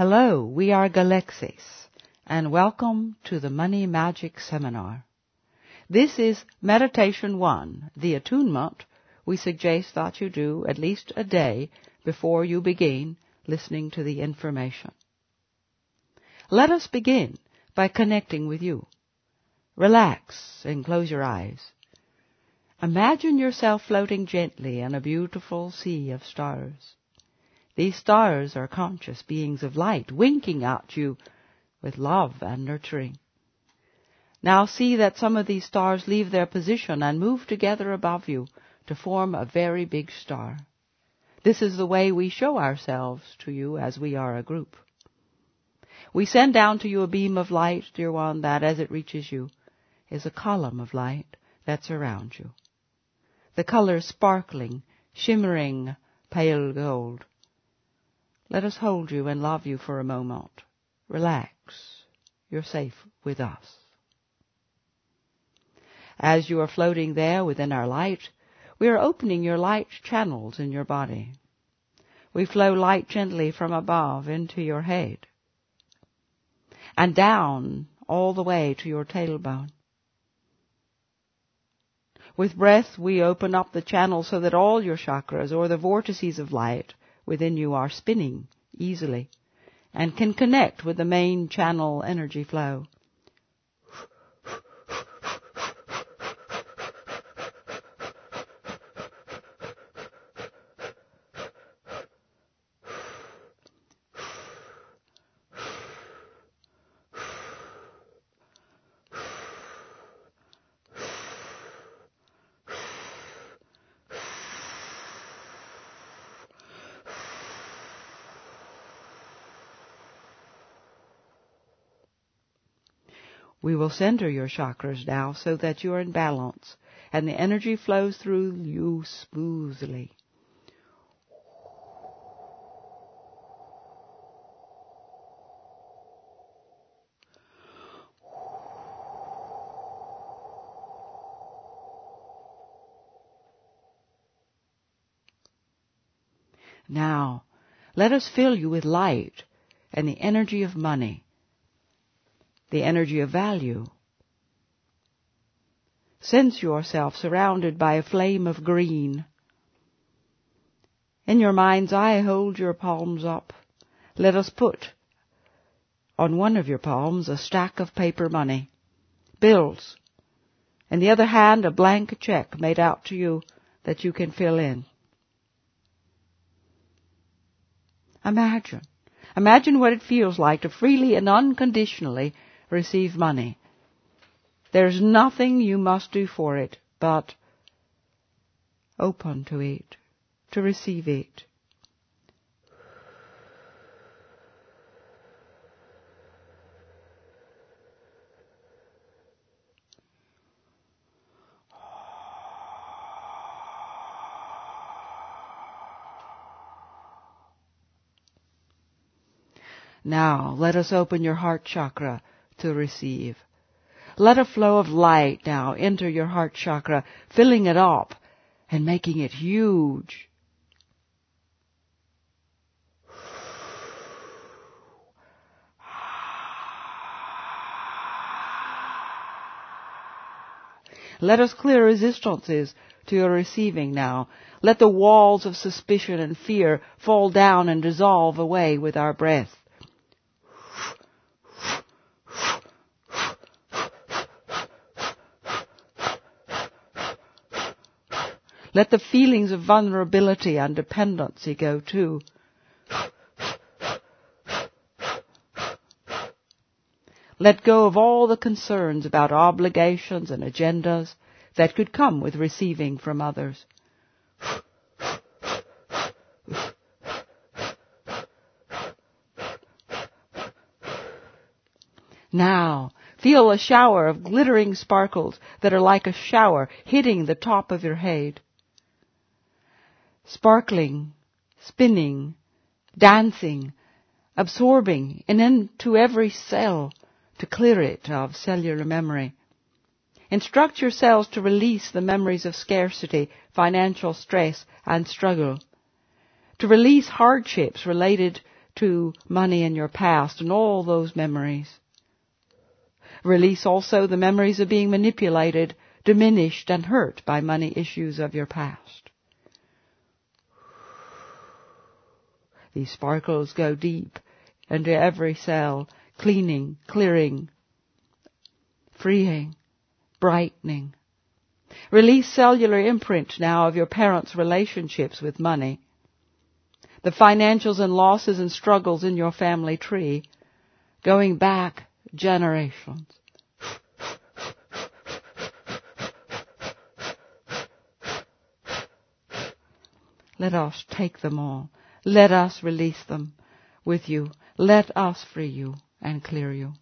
Hello, we are Galexis, and welcome to the Money Magic Seminar. This is Meditation 1, the attunement we suggest that you do at least a day before you begin listening to the information. Let us begin by connecting with you. Relax and close your eyes. Imagine yourself floating gently in a beautiful sea of stars. These stars are conscious beings of light, winking at you with love and nurturing. Now see that some of these stars leave their position and move together above you to form a very big star. This is the way we show ourselves to you as we are a group. We send down to you a beam of light, dear one, that as it reaches you is a column of light that surrounds you. The color sparkling, shimmering, pale gold. Let us hold you and love you for a moment. Relax. You're safe with us. As you are floating there within our light, we are opening your light channels in your body. We flow light gently from above into your head and down all the way to your tailbone. With breath, we open up the channel so that all your chakras, or the vortices of light within you, are spinning easily and can connect with the main channel energy flow. We will center your chakras now so that you are in balance and the energy flows through you smoothly. Now, let us fill you with light and the energy of money, the energy of value. Sense yourself surrounded by a flame of green. In your mind's eye, hold your palms up. Let us put on one of your palms a stack of paper money, bills, and the other hand a blank check made out to you that you can fill in. Imagine what it feels like to freely and unconditionally receive money. There's nothing you must do for it, but open to it, to receive it. Now, let us open your heart chakra to receive. Let a flow of light now enter your heart chakra, filling it up and making it huge. Let us clear resistances to your receiving now. Let the walls of suspicion and fear fall down and dissolve away with our breath. Let the feelings of vulnerability and dependency go too. Let go of all the concerns about obligations and agendas that could come with receiving from others. Now, feel a shower of glittering sparkles that are like a shower hitting the top of your head. Sparkling, spinning, dancing, absorbing and into every cell to clear it of cellular memory. Instruct your cells to release the memories of scarcity, financial stress and struggle. To release hardships related to money in your past and all those memories. Release also the memories of being manipulated, diminished, and hurt by money issues of your past. These sparkles go deep into every cell, cleaning, clearing, freeing, brightening. Release cellular imprint now of your parents' relationships with money. The financials and losses and struggles in your family tree, going back generations. Let us take them all. Let us release them with you. Let us free you and clear you.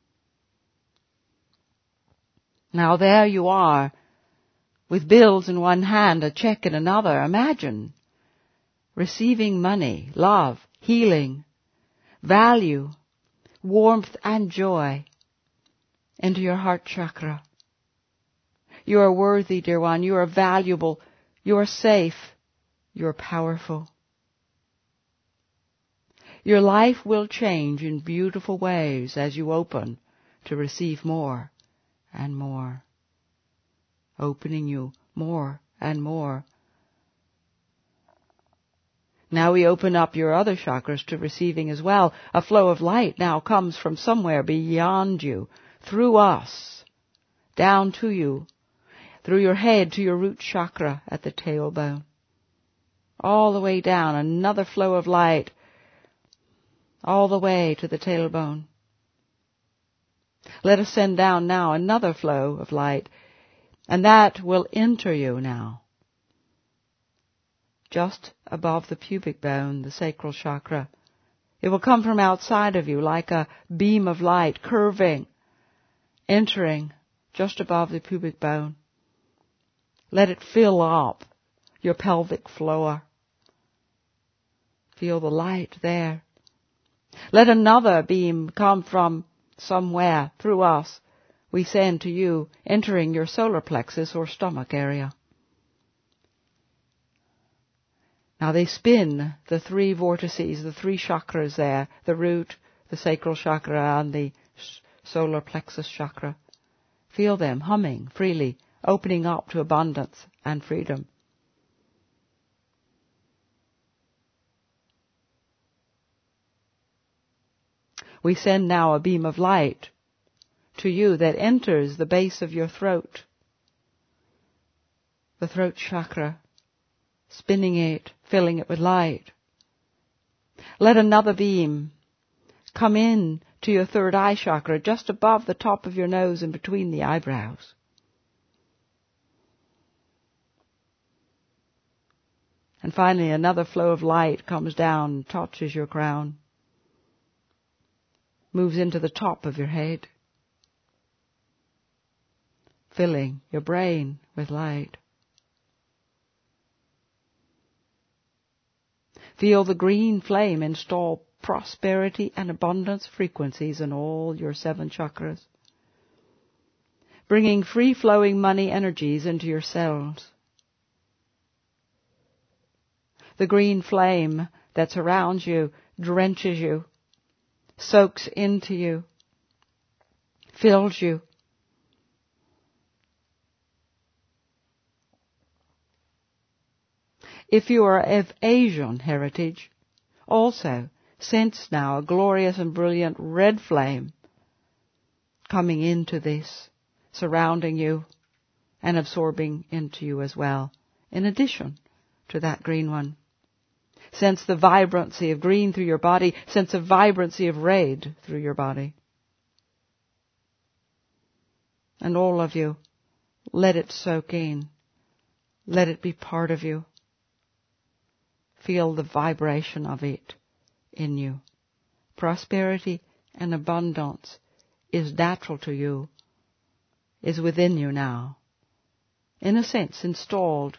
Now there you are, with bills in one hand, a check in another. Imagine receiving money, love, healing, value, warmth and joy into your heart chakra. You are worthy, dear one. You are valuable. You are safe. You are powerful. Your life will change in beautiful ways as you open to receive more and more, opening you more and more. Now we open up your other chakras to receiving as well. A flow of light now comes from somewhere beyond you, through us, down to you, through your head to your root chakra at the tailbone. All the way down, another flow of light, all the way to the tailbone. Let us send down now another flow of light, and that will enter you now. Just above the pubic bone, the sacral chakra. It will come from outside of you like a beam of light, curving, entering just above the pubic bone. Let it fill up your pelvic floor. Feel the light there. Let another beam come from somewhere through us. We send to you, entering your solar plexus or stomach area. Now they spin the three vortices, the three chakras there, the root, the sacral chakra, and the solar plexus chakra. Feel them humming freely, opening up to abundance and freedom. We send now a beam of light to you that enters the base of your throat, the throat chakra, spinning it, filling it with light. Let another beam come in to your third eye chakra, just above the top of your nose and between the eyebrows. And finally, another flow of light comes down, touches your crown, moves into the top of your head, filling your brain with light. Feel the green flame install prosperity and abundance frequencies in all your 7 chakras, bringing free-flowing money energies into your cells. The green flame that surrounds you, drenches you, soaks into you, fills you. If you are of Asian heritage, also sense now a glorious and brilliant red flame coming into this, surrounding you and absorbing into you as well, in addition to that green one. Sense the vibrancy of green through your body. Sense the vibrancy of red through your body. And all of you, let it soak in. Let it be part of you. Feel the vibration of it in you. Prosperity and abundance is natural to you, is within you now. In a sense, installed,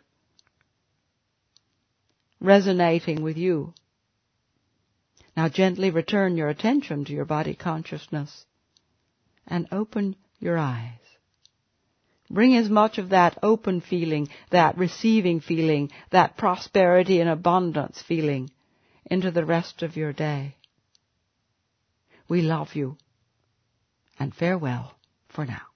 resonating with you. Now gently return your attention to your body consciousness and open your eyes. Bring as much of that open feeling, that receiving feeling, that prosperity and abundance feeling into the rest of your day. We love you. And farewell for now.